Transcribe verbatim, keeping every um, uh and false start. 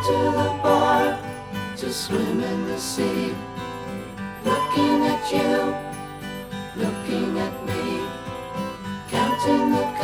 to the bar to swim in the sea. Looking at you, looking at me, counting the